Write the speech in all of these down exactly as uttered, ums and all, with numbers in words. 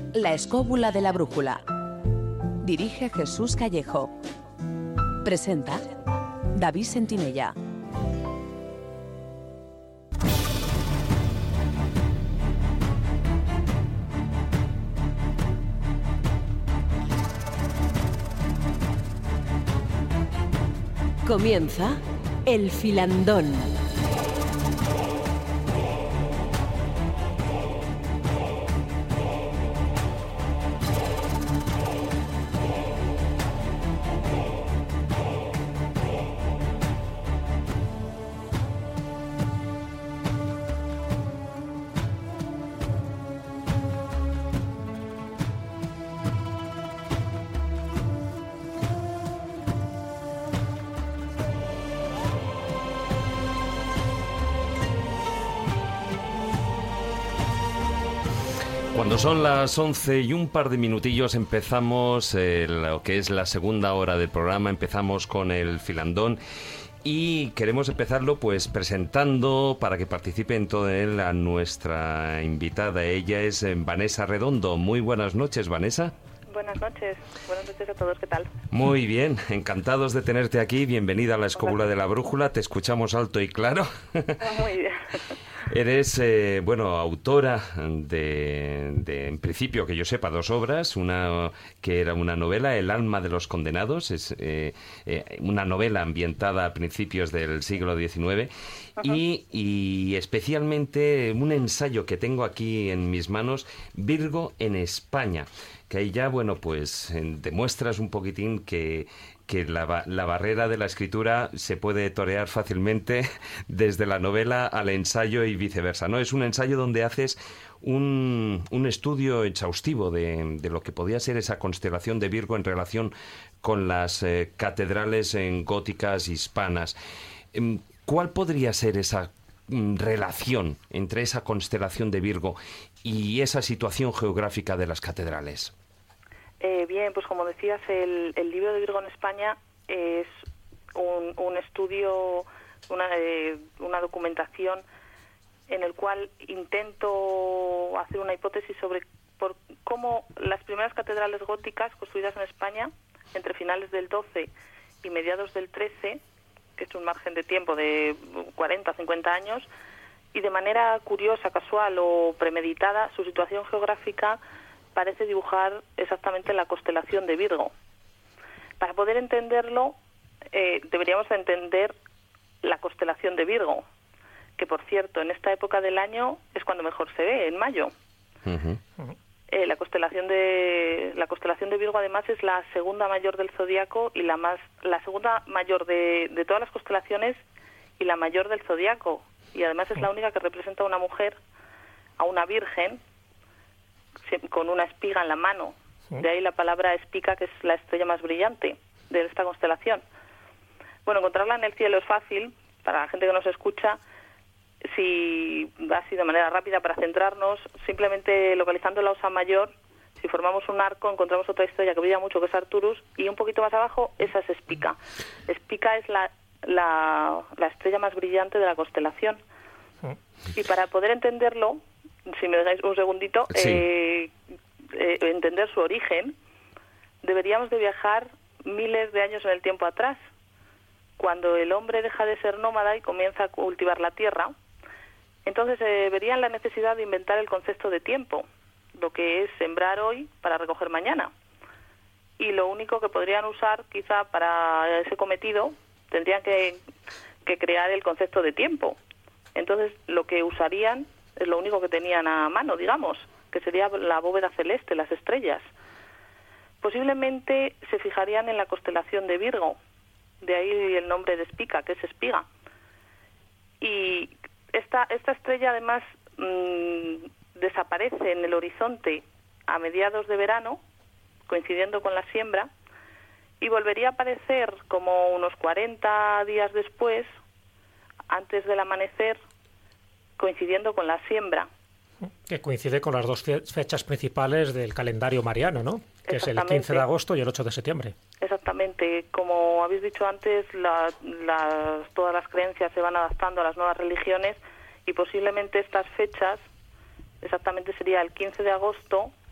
La escóbula de la brújula. Dirige Jesús Callejo. Presenta David Sentinella. Comienza El Filandón. Cuando son las once y un par de minutillos empezamos eh, lo que es la segunda hora del programa, empezamos con el Filandón y queremos empezarlo pues presentando para que participe en todo él a nuestra invitada. Ella es eh, Vanessa Redondo. Muy buenas noches, Vanessa. Buenas noches, buenas noches a todos, ¿qué tal? Muy bien, encantados de tenerte aquí, bienvenida a la Escóbula de la Brújula, te escuchamos alto y claro. Muy bien. Eres, eh, bueno, autora de, de, en principio, que yo sepa, dos obras, una que era una novela, El alma de los condenados, es eh, eh, una novela ambientada a principios del siglo diecinueve, y, y especialmente un ensayo que tengo aquí en mis manos, Virgo en España, que ahí ya, bueno, pues eh, demuestras un poquitín que... que la, la barrera de la escritura se puede torear fácilmente desde la novela al ensayo y viceversa, ¿no? Es un ensayo donde haces un, un estudio exhaustivo de, de lo que podía ser esa constelación de Virgo en relación con las eh, catedrales en góticas hispanas. ¿Cuál podría ser esa mm, relación entre esa constelación de Virgo y esa situación geográfica de las catedrales? Eh, bien, pues como decías, el, el libro de Virgo en España es un, un estudio, una, eh, una documentación en el cual intento hacer una hipótesis sobre por cómo las primeras catedrales góticas construidas en España entre finales del doce y mediados del trece, que es un margen de tiempo de cuarenta a cincuenta años, y de manera curiosa, casual o premeditada, su situación geográfica parece dibujar exactamente la constelación de Virgo. Para poder entenderlo, eh, deberíamos entender la constelación de Virgo, que por cierto, en esta época del año es cuando mejor se ve, en mayo. Uh-huh. Eh, la constelación de la constelación de Virgo además es la segunda mayor del zodiaco y la más la segunda mayor de, de todas las constelaciones y la mayor del zodiaco, y además es la única que representa a una mujer, a una virgen, con una espiga en la mano. De ahí la palabra espiga, que es la estrella más brillante de esta constelación. Bueno, encontrarla en el cielo es fácil para la gente que nos escucha, si así de manera rápida para centrarnos, simplemente localizando la Osa Mayor. Si formamos un arco encontramos otra estrella que brilla mucho, que es Arcturus, y un poquito más abajo esa es Espica. Espica es la, la, la estrella más brillante de la constelación. Y para poder entenderlo, si me dejáis un segundito, sí. eh, eh, entender su origen, deberíamos de viajar miles de años en el tiempo atrás, cuando el hombre deja de ser nómada y comienza a cultivar la tierra. Entonces eh, verían la necesidad de inventar el concepto de tiempo, lo que es sembrar hoy para recoger mañana. Y lo único que podrían usar quizá para ese cometido, tendrían que, que crear el concepto de tiempo. Entonces lo que usarían es lo único que tenían a mano, digamos, que sería la bóveda celeste, las estrellas. Posiblemente se fijarían en la constelación de Virgo, de ahí el nombre de Espica, que es espiga. Y esta, esta estrella además mmm, desaparece en el horizonte a mediados de verano, coincidiendo con la siembra, y volvería a aparecer como unos cuarenta días después, antes del amanecer, coincidiendo con la siembra. Que coincide con las dos fechas principales del calendario mariano, ¿no? Que es el quince de agosto y el ocho de septiembre. Exactamente. Como habéis dicho antes, la, la, todas las creencias se van adaptando a las nuevas religiones y posiblemente estas fechas, exactamente sería el quince de agosto,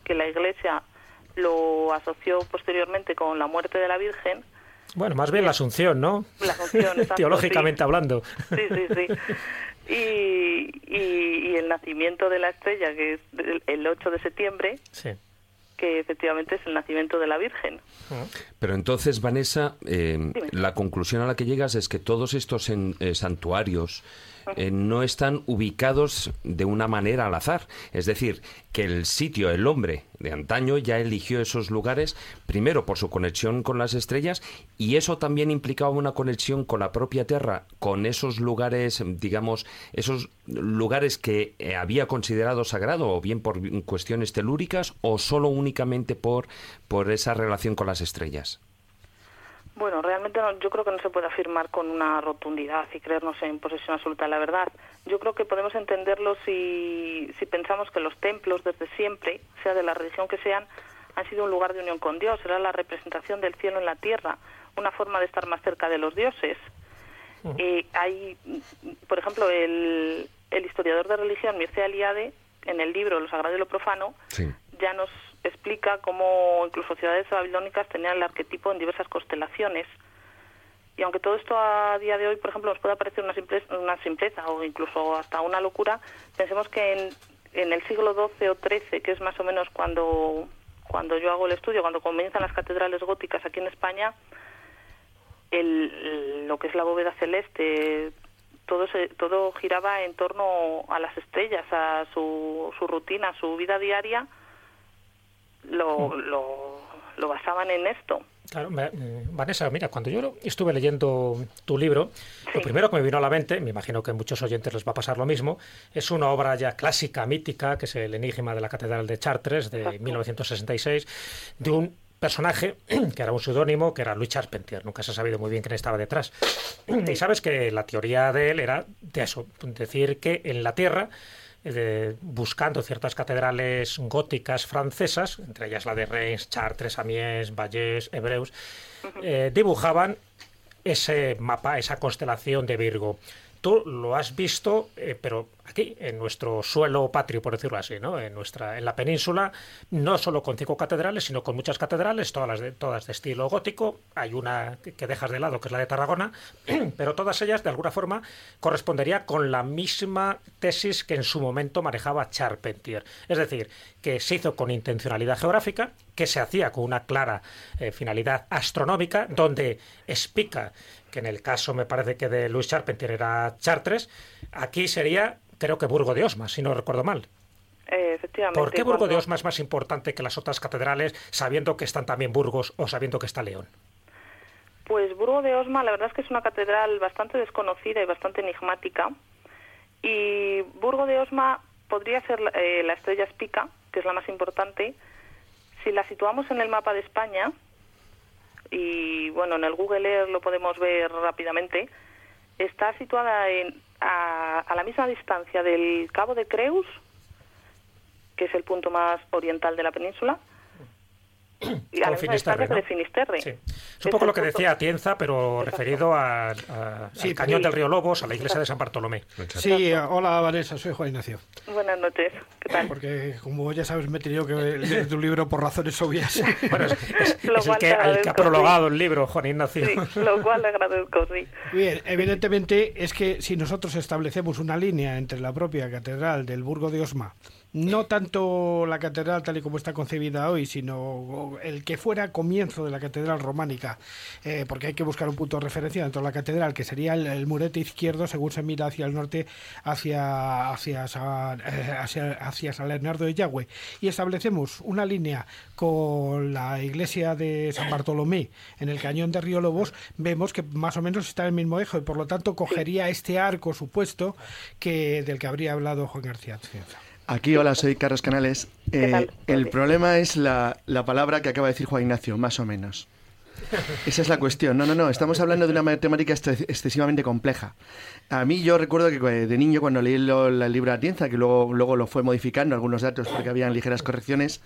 que la Iglesia lo asoció posteriormente con la muerte de la Virgen. Bueno, más bien la Asunción, ¿no? La Asunción, exacto, teológicamente sí. hablando. Sí, sí, sí. Y, y, y el nacimiento de la estrella, que es el, el ocho de septiembre, sí. que efectivamente es el nacimiento de la Virgen. Pero entonces, Vanessa, eh, la conclusión a la que llegas es que todos estos en, eh, santuarios eh, no están ubicados de una manera al azar. Es decir, que el sitio, el hombre de antaño ya eligió esos lugares, primero por su conexión con las estrellas, y eso también implicaba una conexión con la propia Tierra, con esos lugares, digamos, esos lugares que eh, había considerado sagrado, o bien por cuestiones telúricas, o solo únicamente por, por esa relación con las estrellas. Bueno, realmente no, yo creo que no se puede afirmar con una rotundidad y creernos en posesión absoluta de la verdad. Yo creo que podemos entenderlo si, si pensamos que los templos desde siempre, sea de la religión que sean, han sido un lugar de unión con Dios, era la representación del cielo en la tierra, una forma de estar más cerca de los dioses. Uh-huh. Eh, hay, por ejemplo, el, el historiador de religión Mircea Eliade, en el libro Lo Sagrado y lo Profano, sí. ya nos explica cómo incluso ciudades babilónicas tenían el arquetipo en diversas constelaciones. Y aunque todo esto a día de hoy, por ejemplo, nos puede parecer una simpleza, una simpleza o incluso hasta una locura, pensemos que en, en el siglo doce o trece, que es más o menos cuando, cuando yo hago el estudio, cuando comienzan las catedrales góticas aquí en España, el, lo que es la bóveda celeste, todo se, todo giraba en torno a las estrellas, a su, su rutina, su vida diaria, lo, lo, lo basaban en esto. Claro, Vanessa, mira, cuando yo estuve leyendo tu libro, sí. lo primero que me vino a la mente, me imagino que a muchos oyentes les va a pasar lo mismo, es una obra ya clásica, mítica, que es El Enigma de la Catedral de Chartres, de Exacto. mil novecientos sesenta y seis, de un personaje que era un seudónimo, que era Louis Charpentier. Nunca se ha sabido muy bien quién estaba detrás. Y sabes que la teoría de él era de eso, decir que en la Tierra, Eh, buscando ciertas catedrales góticas francesas, entre ellas la de Reims, Chartres, Amiens, Vallés, Hebreus, eh, dibujaban ese mapa, esa constelación de Virgo. Tú lo has visto, eh, pero aquí, en nuestro suelo patrio, por decirlo así, ¿no? En nuestra, en la península, no solo con cinco catedrales, sino con muchas catedrales, todas las de, todas de estilo gótico. Hay una que dejas de lado, que es la de Tarragona, pero todas ellas, de alguna forma, correspondería con la misma tesis que en su momento manejaba Charpentier. Es decir, que se hizo con intencionalidad geográfica, que se hacía con una clara eh, finalidad astronómica, donde explica que en el caso, me parece que de Louis Charpentier era Chartres, aquí sería, creo que Burgo de Osma, si no recuerdo mal. Eh, efectivamente. ¿Por qué Burgo cuando... de Osma es más importante que las otras catedrales, sabiendo que están también Burgos o sabiendo que está León? Pues Burgo de Osma, la verdad es que es una catedral bastante desconocida y bastante enigmática. Y Burgo de Osma podría ser eh, la estrella Spica, que es la más importante. Si la situamos en el mapa de España, y bueno, en el Google Earth lo podemos ver rápidamente, está situada en, a, a la misma distancia del Cabo de Creus, que es el punto más oriental de la península, y a la misma distancia que de Finisterre. Sí. Es un poco lo que decía Atienza, pero Exacto. referido a, a, sí, al cañón sí. del río Lobos, a la iglesia de San Bartolomé. Sí, hola Vanessa, soy Juan Ignacio. Buenas noches, ¿qué tal? Porque como ya sabes me he tenido que leer tu libro por razones obvias. Bueno, es, es, es el, que, el que ha prologado sí. el libro, Juan Ignacio. Sí, lo cual le agradezco, sí. Bien, evidentemente es que si nosotros establecemos una línea entre la propia catedral del Burgo de Osma, no tanto la catedral tal y como está concebida hoy, sino el que fuera comienzo de la catedral románica, eh, porque hay que buscar un punto de referencia dentro de la catedral, que sería el, el murete izquierdo según se mira hacia el norte, hacia hacia, hacia, hacia San Bernardo de Yagüe, y establecemos una línea con la iglesia de San Bartolomé en el cañón de Río Lobos, vemos que más o menos está en el mismo eje, y por lo tanto cogería este arco supuesto que del que habría hablado Juan García. Aquí, hola, soy Carlos Canales. Eh, el problema es la, la palabra que acaba de decir Juan Ignacio, más o menos. Esa es la cuestión. No, no, no, estamos hablando de una matemática excesivamente compleja. A mí yo recuerdo que de niño, cuando leí lo, el libro de Atienza, que luego, luego lo fue modificando algunos datos porque habían ligeras correcciones,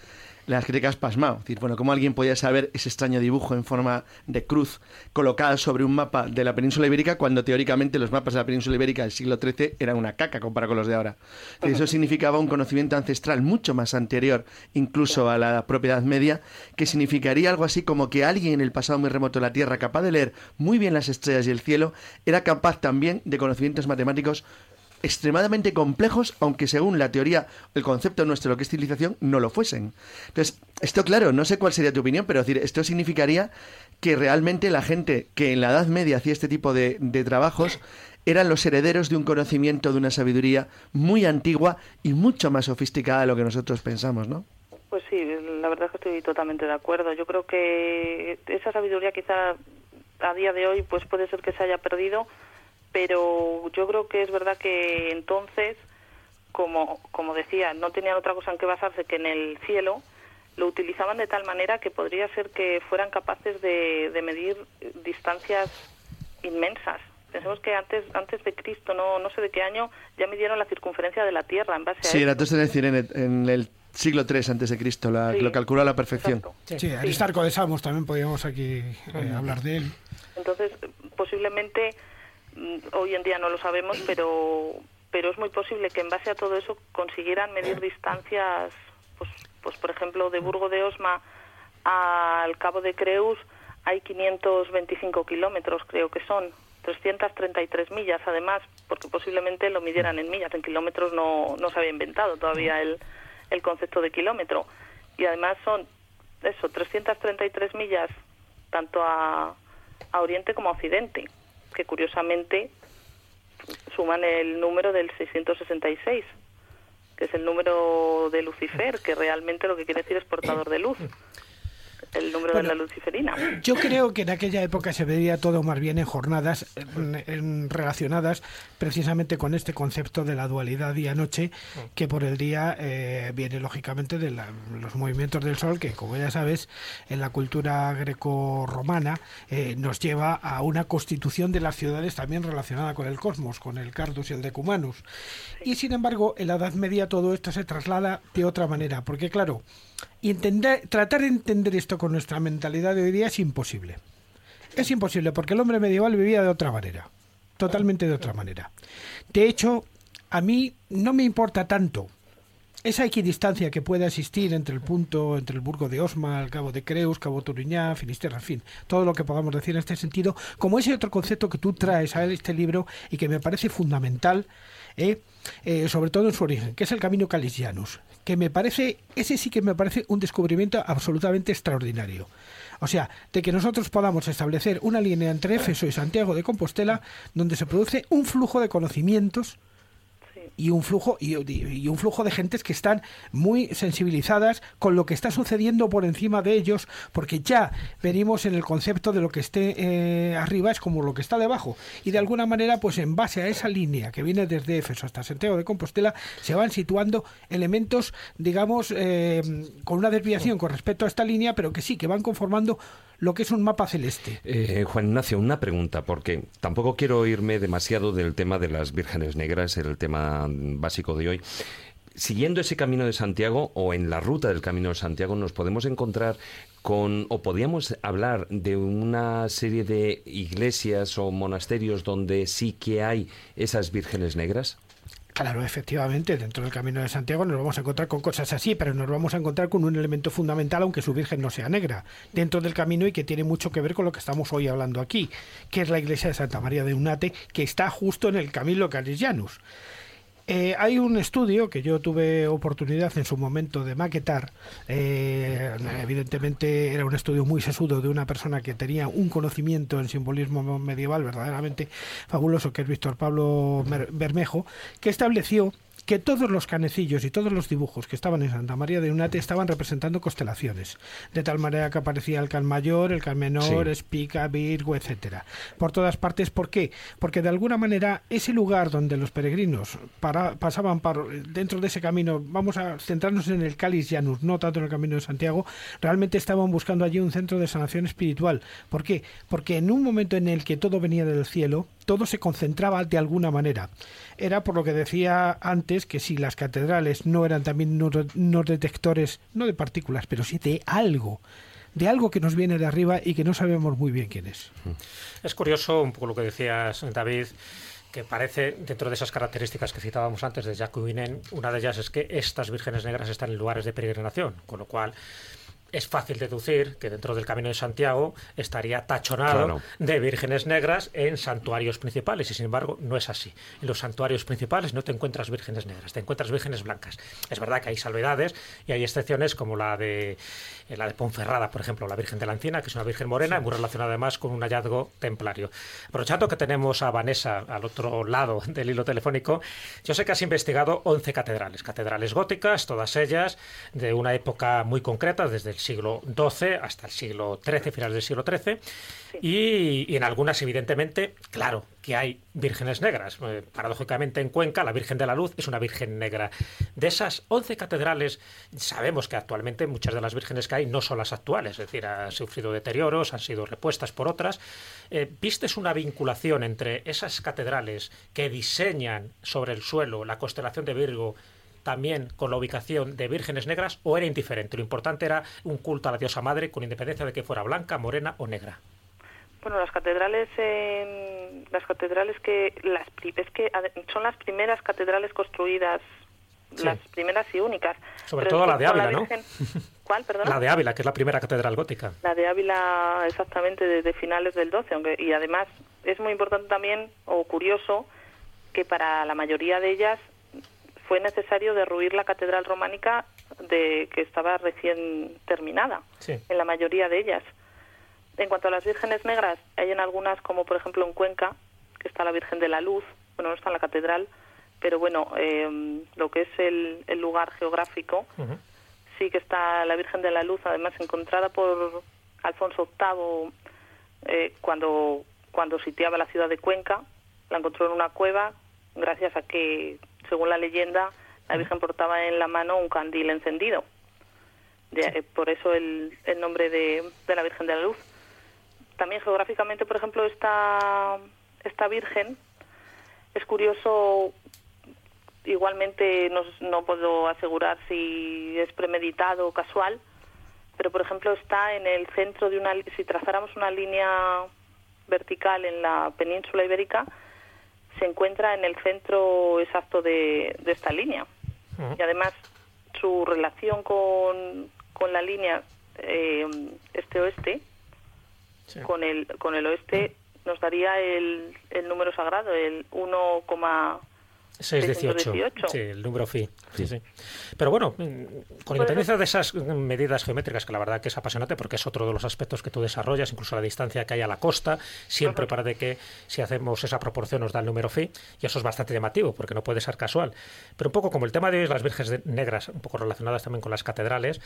las críticas pasmado. Es decir, bueno, ¿cómo alguien podía saber ese extraño dibujo en forma de cruz colocada sobre un mapa de la península ibérica cuando teóricamente los mapas de la península ibérica del siglo trece eran una caca comparado con los de ahora? Es decir, eso significaba un conocimiento ancestral mucho más anterior incluso a la propia Edad Media, que significaría algo así como que alguien en el pasado muy remoto de la Tierra, capaz de leer muy bien las estrellas y el cielo, era capaz también de conocimientos matemáticos extremadamente complejos, aunque según la teoría, el concepto nuestro, lo que es civilización, no lo fuesen. Entonces, esto claro, no sé cuál sería tu opinión, pero es decir, esto significaría que realmente la gente que en la Edad Media hacía este tipo de, de trabajos eran los herederos de un conocimiento, de una sabiduría muy antigua y mucho más sofisticada de lo que nosotros pensamos, ¿no? Pues sí, la verdad es que estoy totalmente de acuerdo. Yo creo que esa sabiduría quizá a día de hoy pues puede ser que se haya perdido, pero yo creo que es verdad que entonces, como como decía, no tenían otra cosa en que basarse que en el cielo, lo utilizaban de tal manera que podría ser que fueran capaces de, de medir distancias inmensas. Pensemos que antes antes de Cristo, no no sé de qué año, ya midieron la circunferencia de la Tierra en base a Sí, era esto. entonces decir, en el, en el siglo tres antes de Cristo, la, Sí, lo calculó a la perfección. exacto. Sí, Sí. Aristarco de Samos también podríamos aquí eh, hablar de él. Entonces, posiblemente, hoy en día no lo sabemos, pero pero es muy posible que en base a todo eso consiguieran medir distancias, pues, pues por ejemplo, de Burgo de Osma al Cabo de Creus hay quinientos veinticinco kilómetros, creo que son, trescientas treinta y tres millas además, porque posiblemente lo midieran en millas, en kilómetros no, no se había inventado todavía el, el concepto de kilómetro. Y además son, eso, trescientas treinta y tres millas tanto a, a oriente como a occidente, que curiosamente suman el número del seiscientos sesenta y seis, que es el número de Lucifer, que realmente lo que quiere decir es portador de luz, el número Bueno, de la luciferina. Yo creo que en aquella época se veía todo más bien en jornadas en, en, relacionadas precisamente con este concepto de la dualidad día-noche, que por el día eh, viene lógicamente de la, los movimientos del sol, que como ya sabes, en la cultura greco-romana eh, nos lleva a una constitución de las ciudades también relacionada con el cosmos, con el Cardus y el Decumanus. Y sin embargo, en la Edad Media todo esto se traslada de otra manera, porque claro, y entender, tratar de entender esto con nuestra mentalidad de hoy día es imposible. Es imposible porque el hombre medieval vivía de otra manera, totalmente de otra manera. De hecho, a mí no me importa tanto esa equidistancia que pueda existir entre el punto, entre el Burgo de Osma, el Cabo de Creus, Cabo Turiñá, Finisterre, en fin, todo lo que podamos decir en este sentido, como ese otro concepto que tú traes a este libro y que me parece fundamental, eh, eh, sobre todo en su origen, que es el Camino Calisianus, que me parece, ese sí que me parece un descubrimiento absolutamente extraordinario. O sea, de que nosotros podamos establecer una línea entre Éfeso y Santiago de Compostela donde se produce un flujo de conocimientos y un flujo y, y un flujo de gentes que están muy sensibilizadas con lo que está sucediendo por encima de ellos, porque ya venimos en el concepto de lo que esté eh, arriba es como lo que está debajo, y de alguna manera pues en base a esa línea que viene desde Éfeso hasta Santiago de Compostela se van situando elementos, digamos, eh, con una desviación con respecto a esta línea, pero que sí, que van conformando lo que es un mapa celeste. Eh, Juan Ignacio, una pregunta, porque tampoco quiero irme demasiado del tema de las vírgenes negras, el tema básico de hoy. Siguiendo ese camino de Santiago o en la ruta del camino de Santiago nos podemos encontrar con, o podríamos hablar de una serie de iglesias o monasterios donde sí que hay esas vírgenes negras. Claro, efectivamente, dentro del Camino de Santiago nos vamos a encontrar con cosas así, pero nos vamos a encontrar con un elemento fundamental, aunque su Virgen no sea negra, dentro del camino y que tiene mucho que ver con lo que estamos hoy hablando aquí, que es la iglesia de Santa María de Unate, que está justo en el Camino Calisianus. Eh, hay un estudio que yo tuve oportunidad en su momento de maquetar, eh, evidentemente era un estudio muy sesudo de una persona que tenía un conocimiento en simbolismo medieval verdaderamente fabuloso, que es Víctor Pablo Bermejo, que estableció que todos los canecillos y todos los dibujos que estaban en Santa María de Unate estaban representando constelaciones, de tal manera que aparecía el Can Mayor, el Can Menor, sí. Espica, Virgo, etcétera, por todas partes. ¿Por qué? Porque de alguna manera ese lugar donde los peregrinos para, pasaban por, dentro de ese camino, vamos a centrarnos en el Calisianus, no tanto en el Camino de Santiago, realmente estaban buscando allí un centro de sanación espiritual. ¿Por qué? Porque en un momento en el que todo venía del cielo, todo se concentraba de alguna manera. Era por lo que decía antes antes que si las catedrales no eran también no, no detectores, no de partículas, pero sí de algo, de algo que nos viene de arriba y que no sabemos muy bien quién es. Es curioso, un poco lo que decías, David, que parece, dentro de esas características que citábamos antes de Jacques Guinen, una de ellas es que estas vírgenes negras están en lugares de peregrinación, con lo cual es fácil deducir que dentro del Camino de Santiago estaría tachonado claro. de vírgenes negras en santuarios principales, y sin embargo no es así. En los santuarios principales no te encuentras vírgenes negras, te encuentras vírgenes blancas. Es verdad que hay salvedades y hay excepciones como la de la de Ponferrada, por ejemplo, la Virgen de la Encina, que es una virgen morena, sí. muy relacionada además con un hallazgo templario. Aprovechando que tenemos a Vanessa al otro lado del hilo telefónico, yo sé que has investigado once catedrales, catedrales góticas, todas ellas de una época muy concreta, desde el siglo doce hasta el siglo trece, finales del siglo trece, sí. y, y en algunas, evidentemente, claro, que hay vírgenes negras. Eh, paradójicamente, en Cuenca, la Virgen de la Luz es una virgen negra. De esas once catedrales, sabemos que actualmente muchas de las vírgenes que hay no son las actuales, es decir, han sufrido deterioros, han sido repuestas por otras. Eh, ¿Vistes una vinculación entre esas catedrales que diseñan sobre el suelo la constelación de Virgo también con la ubicación de vírgenes negras, o era indiferente? Lo importante era un culto a la diosa madre con independencia de que fuera blanca, morena o negra. Bueno, las catedrales, eh, las catedrales que las es que son las primeras catedrales construidas, sí. las primeras y únicas. Sobre todo la de Ávila, la Virgen, ¿no? ¿Cuál, perdón? La de Ávila, que es la primera catedral gótica. La de Ávila, exactamente, desde finales del doce, aunque y además es muy importante también, o curioso, que para la mayoría de ellas fue necesario derruir la catedral románica de que estaba recién terminada, sí. en la mayoría de ellas. En cuanto a las vírgenes negras, hay en algunas, como por ejemplo en Cuenca, que está la Virgen de la Luz, bueno, no está en la catedral, pero bueno, eh, lo que es el, el lugar geográfico, uh-huh. sí que está la Virgen de la Luz, además encontrada por Alfonso octavo eh, cuando, cuando sitiaba la ciudad de Cuenca, la encontró en una cueva, gracias a que, según la leyenda, la Virgen portaba en la mano un candil encendido. De, eh, por eso el, el nombre de, de la Virgen de la Luz. También geográficamente, por ejemplo, esta, esta Virgen, es curioso, igualmente no, no puedo asegurar si es premeditado o casual, pero por ejemplo está en el centro de una, si trazáramos una línea vertical en la península ibérica, se encuentra en el centro exacto de, de esta línea. Uh-huh. Y además su relación con, con la línea eh, este-oeste, sí. con el con el oeste, nos daría el, el número sagrado, el uno coma seiscientos dieciocho. Sí, el número phi. Sí, sí. Pero bueno, con independencia de esas medidas geométricas, que la verdad que es apasionante porque es otro de los aspectos que tú desarrollas, incluso la distancia que hay a la costa, siempre uh-huh. parece que si hacemos esa proporción nos da el número phi, y eso es bastante llamativo porque no puede ser casual. Pero un poco como el tema de las vírgenes negras, un poco relacionadas también con las catedrales,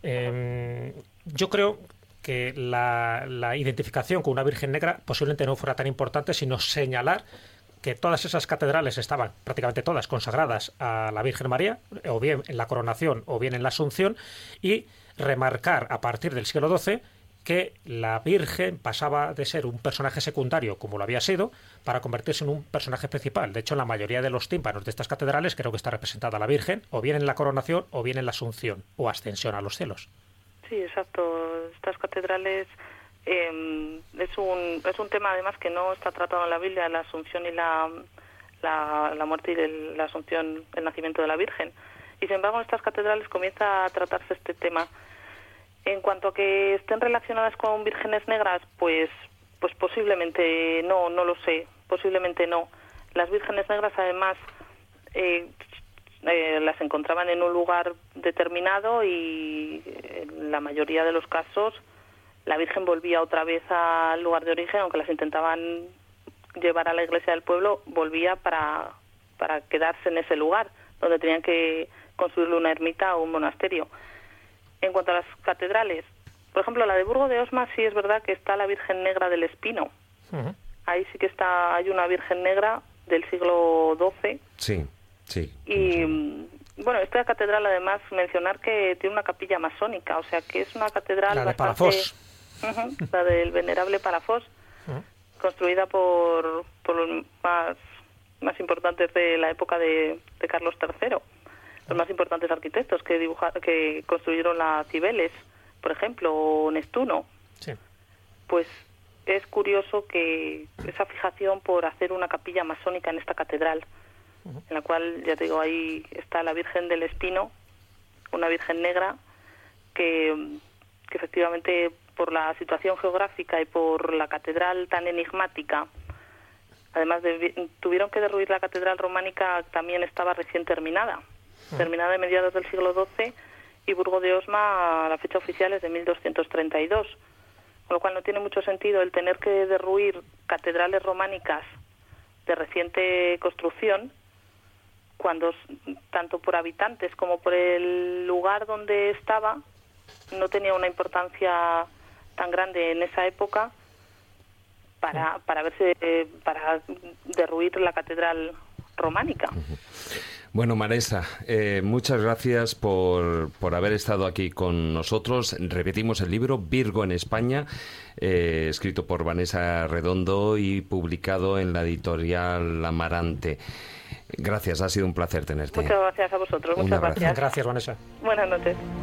eh, yo creo que la, la identificación con una virgen negra posiblemente no fuera tan importante, sino señalar que todas esas catedrales estaban, prácticamente todas, consagradas a la Virgen María, o bien en la coronación o bien en la Asunción, y remarcar a partir del siglo doce que la Virgen pasaba de ser un personaje secundario, como lo había sido, para convertirse en un personaje principal. De hecho, en la mayoría de los tímpanos de estas catedrales creo que está representada la Virgen, o bien en la coronación o bien en la Asunción, o ascensión a los cielos. Sí, exacto. Estas catedrales... Eh, es un es un tema además que no está tratado en la Biblia, la Asunción y la la, la muerte y el, la Asunción, el nacimiento de la Virgen, y sin embargo en estas catedrales comienza a tratarse este tema. En cuanto a que estén relacionadas con vírgenes negras, pues pues posiblemente no, no lo sé, posiblemente no. Las vírgenes negras además eh, eh, las encontraban en un lugar determinado y en la mayoría de los casos la Virgen volvía otra vez al lugar de origen, aunque las intentaban llevar a la iglesia del pueblo, volvía para, para quedarse en ese lugar, donde tenían que construirle una ermita o un monasterio. En cuanto a las catedrales, por ejemplo, la de Burgo de Osma sí es verdad que está la Virgen Negra del Espino. Uh-huh. Ahí sí que está, hay una Virgen Negra del siglo doce. Sí, sí. Y... bueno, esta catedral además mencionar que tiene una capilla masónica, o sea que es una catedral la de bastante... Palafós. Uh-huh, la del venerable Palafós, uh-huh. construida por, por los más más importantes de la época de, de Carlos tercero, los más importantes arquitectos que dibujaron, que construyeron la Cibeles, por ejemplo, o Neptuno. Sí. Pues es curioso que esa fijación por hacer una capilla masónica en esta catedral, uh-huh. en la cual, ya te digo, ahí está la Virgen del Espino, una Virgen negra, que, que efectivamente por la situación geográfica y por la catedral tan enigmática, además de, tuvieron que derruir la catedral románica, también estaba recién terminada, uh-huh. terminada en mediados del siglo doce, y Burgo de Osma, la fecha oficial es de mil doscientos treinta y dos. Con lo cual no tiene mucho sentido el tener que derruir catedrales románicas de reciente construcción cuando tanto por habitantes como por el lugar donde estaba no tenía una importancia tan grande en esa época para para verse para derruir la catedral románica. Bueno, Vanessa, eh, muchas gracias por, por haber estado aquí con nosotros. Repetimos el libro, Virgo en España, eh, escrito por Vanessa Redondo y publicado en la editorial Amarante. Gracias, ha sido un placer tenerte. Muchas gracias a vosotros, muchas gracias. Gracias, Vanessa. Buenas noches.